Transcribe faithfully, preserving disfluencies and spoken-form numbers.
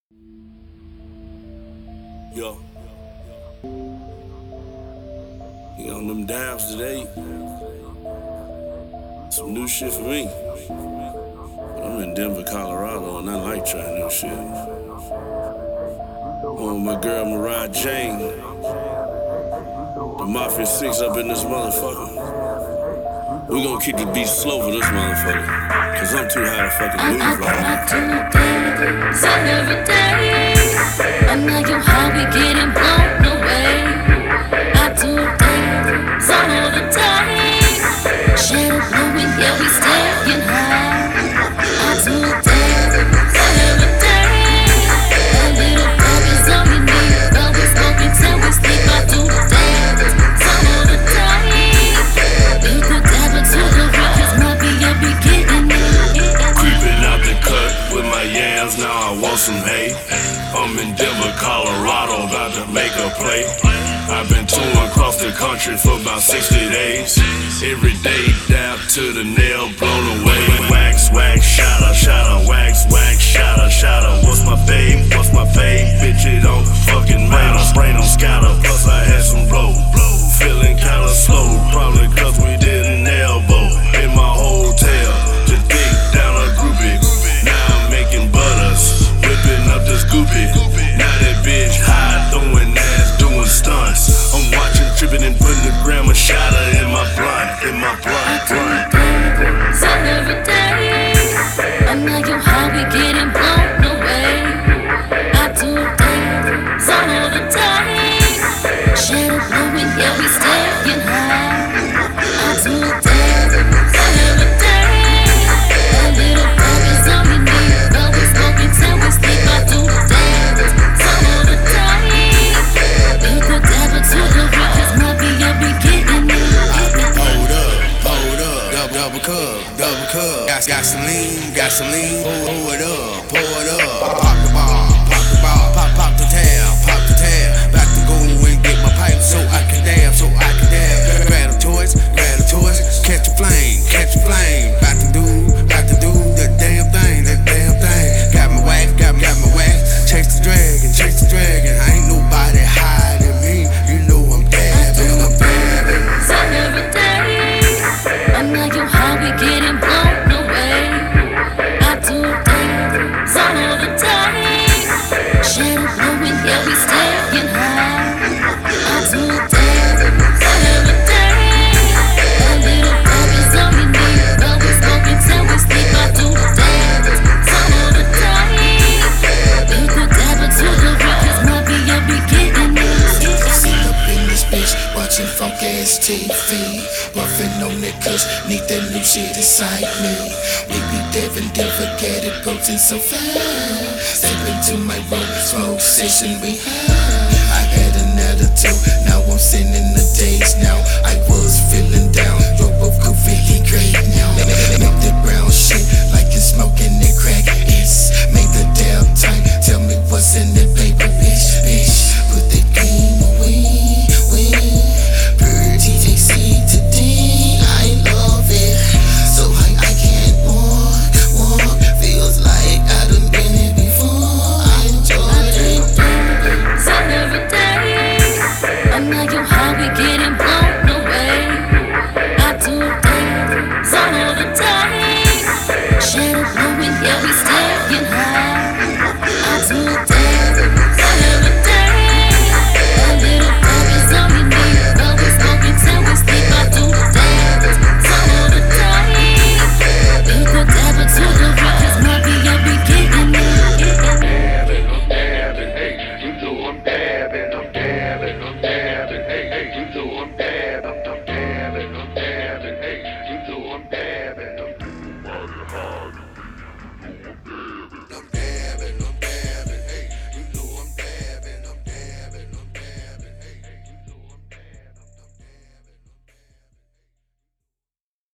Yo. You on them dabs today? Some new shit for me. I'm in Denver, Colorado, and I like trying new shit. Oh, my girl Mariah Jane. The Mafia six up in this motherfucker. We gon' keep the beat slow for this motherfucker, cause I'm too high to fucking move right now. I do things on every day. I'm like, yo, how we getting blown away? I do things on all the time. Shadow blowing, yeah, we staying high. I do things on every day. A little bug is all we need. While we smoking till we sleep, I do things on all the time. You could dab it to the rock, cause my be up, be getting it. Creeping out the cut with my yams, now I want some hay. I'm in Denver, Colorado, about to make a play. I've been touring across the country for about sixty days. Every day down to the nail, blown away. Wax, wax, shotter, shotter, wax, wax, shotter, shotter. What's my fave? What's my fave? Bitch, it don't fucking matter. Brain on scatter, plus I had some blow. Feeling kinda slow, probably cause we didn't elbow. In my hotel, to dig down a groupie. Now I'm making butters, whipping up this goopy. Now that bitch high, throwing ass, doing stunts. I'm watching, tripping and putting a gram of shotter in my blunt, in my blunt, blunt. So every day, I'm like, yo, how we getting blown away? I do things on all the time. Shadow blowing, yeah, we staying high. I do things on every day. A little bug is all we need. While we smoking till we sleep, I do things on all the time. You could dab it to the rock, cause my be up, be getting it. Hold up, hold up, double, double cup, double cup. Got, got some lean, got some lean. Pour, pour it up, pour it up. Pop the ball, pop the ball, pop, pop the tab, pop the tab. Back to go and get my pipe so I can dab, so I can dab. Grab the toys, grab the toys, catch a flame, catch a flame. About to do, about to do that damn thing, that damn thing. Got my wax, got, got my wax. Chase the dragon, chase the dragon. I ain't nobody hiding me. You know I'm dabbing, I'm dabbing. So every day, I'm like, yo, how we getting blown away? I do things on all the time. Shadow blowing, yeah, we staying high. I do things on every day. A little bug is all we need. While we smoking till we sleep, I do things on all the time. You could dab it to the rock, cause my be up, be getting it. Sit up in this bitch, watching funk ass T V. Buffing on niggas, need that new shit inside me. We be devin', don't forget it, protein so fast. Step into my room, smoke session we had. I had another two, now I'm sending the days now. I was feeling down, drove both goofy, he great now. Make that brown shit like it's smoking.